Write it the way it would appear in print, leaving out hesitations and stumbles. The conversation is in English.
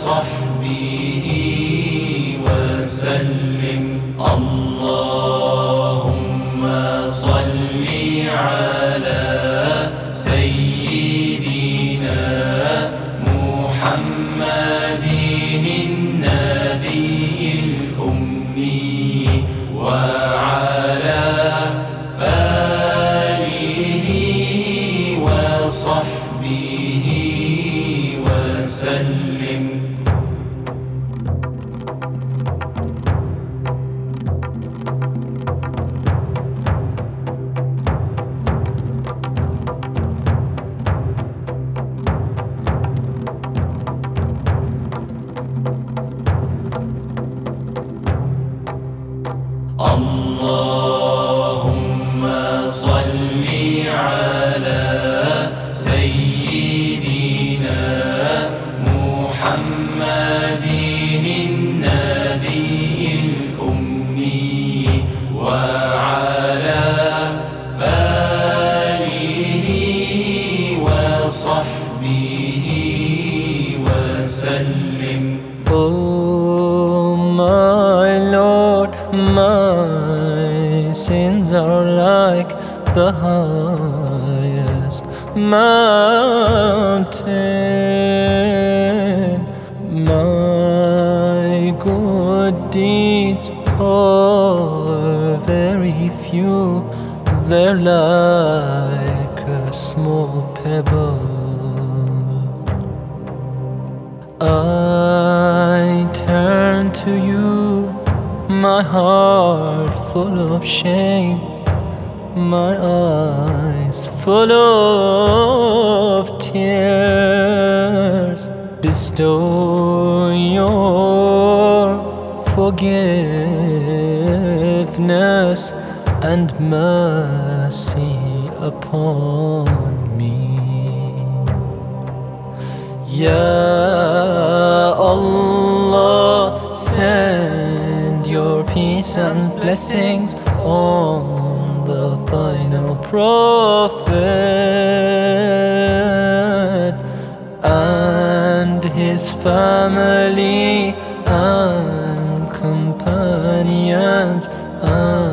وصحبه وسلم. اللهم صل على سيدنا محمد النبي الأمي وعلى آله وصحبه وسلم. اللهم صل على سيدنا محمد النبي الأمي وعلى آله وصحبه وسلم. Oh my Lord, my sins are like the highest mountain. My good deeds are very few, they're like a small pebble. I turn to you, my heart full of shame, my eyes full of tears. Bestow your forgiveness and mercy upon me. Ya Allah, send your peace and blessings on the final prophet and his family and companions